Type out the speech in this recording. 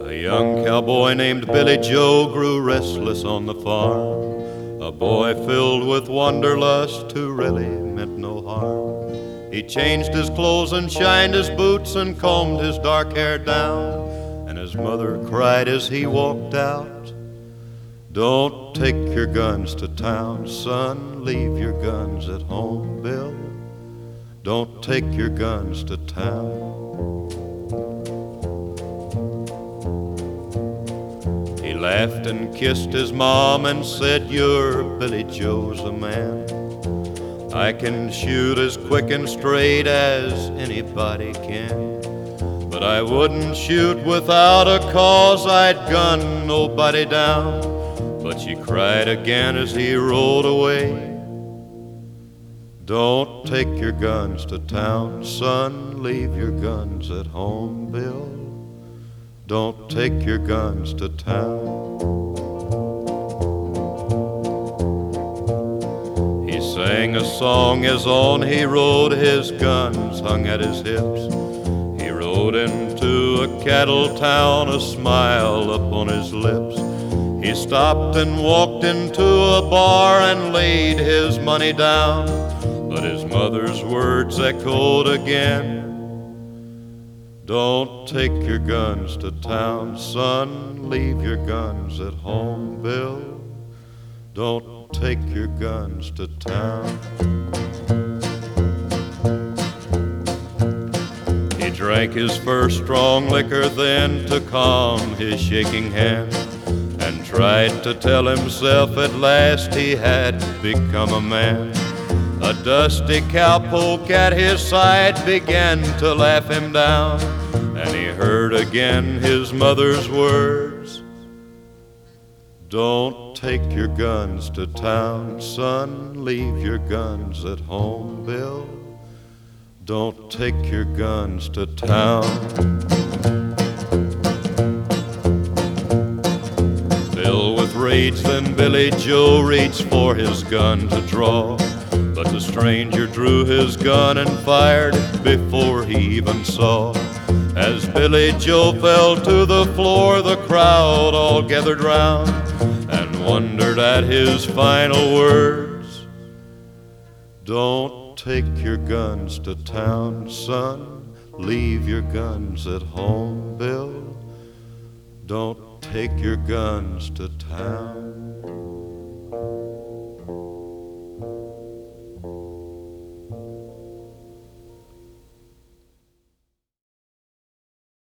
A young cowboy named Billy Joe grew restless on the farm, a boy filled with wanderlust who really meant no harm. He changed his clothes and shined his boots and combed his dark hair down, and his mother cried as he walked out, "Don't take your guns to town, son, leave your guns at home, Bill. Don't take your guns to town." He laughed and kissed his mom and said, "Your Billy Joe's a man. I can shoot as quick and straight as anybody can, but I wouldn't shoot without a cause, I'd gun nobody down." But she cried again as he rode away, "Don't take your guns to town, son, leave your guns at home, Bill. Don't take your guns to town." He sang a song as on he rode, his guns hung at his hips. He rode into a cattle town, a smile upon his lips. He stopped and walked into a bar and laid his money down, but his mother's words echoed again, "Don't take your guns to town, son, leave your guns at home, Bill. Don't take your guns to town." He drank his first strong liquor then to calm his shaking hand, and tried to tell himself at last he had become a man. A dusty cowpoke at his side began to laugh him down, and he heard again his mother's words, "Don't take your guns to town, son, leave your guns at home, Bill. Don't take your guns to town." Filled with rage, then Billy Joe reached for his gun to draw, but the stranger drew his gun and fired before he even saw. As Billy Joe fell to the floor, the crowd all gathered round and wondered at his final words, "Don't take your guns to town, son, leave your guns at home, Bill. Don't take your guns to town."